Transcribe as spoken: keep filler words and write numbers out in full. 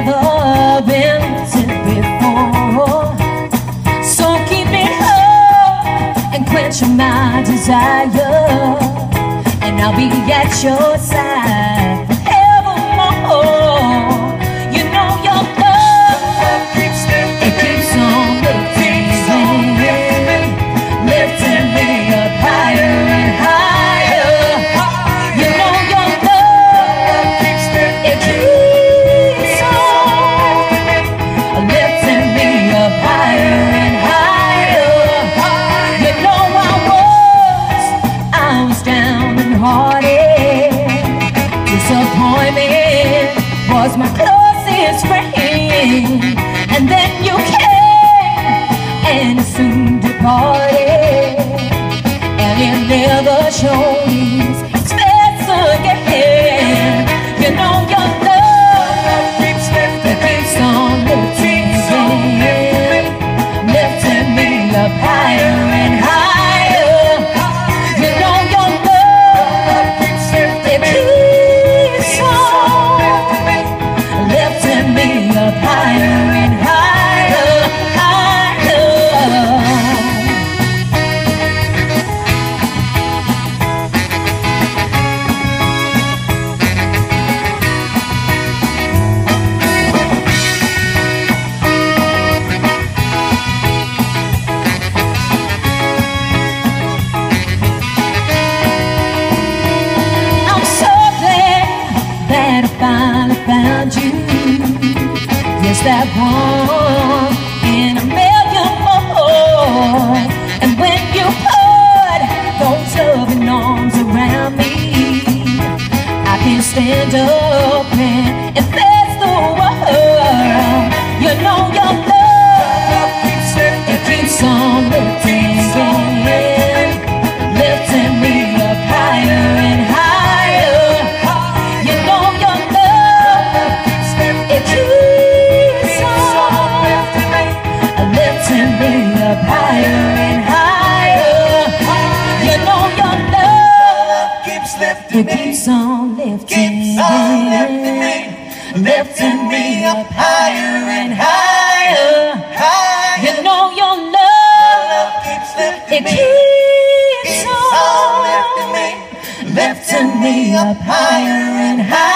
never been to before. So keep me up and quench my desire, and I'll be at your side forevermore. You know your love keeps it keeps on lifting, lifting me up higher and higher. You know your love keeps it keeps on lifting me up higher and higher. You know I was, I was down and hearted. Disappointment was my closest friend, and then you came and soon departed, and it never shows its face again. You know your love keeps lifting, keeps on lifting, lifting me up higher and higher. You know your love keeps lifting, keeps on lifting me up higher and higher, higher. I'm so glad that I finally found you. Just that one in a million more. And when you put those loving arms around me, I can stand up and, and face the world. You know your love keeps it keeps on lifting, lifting me up higher and higher. You know your love keeps it keeps on lifting me up higher and higher. You know your love keeps it lifting me, keeps on lifting, keeps on lifting me, lifting me up higher and higher. higher. You know your love Love keeps lifting it me, keeps keeps on lifting on me, lifting me up higher and higher.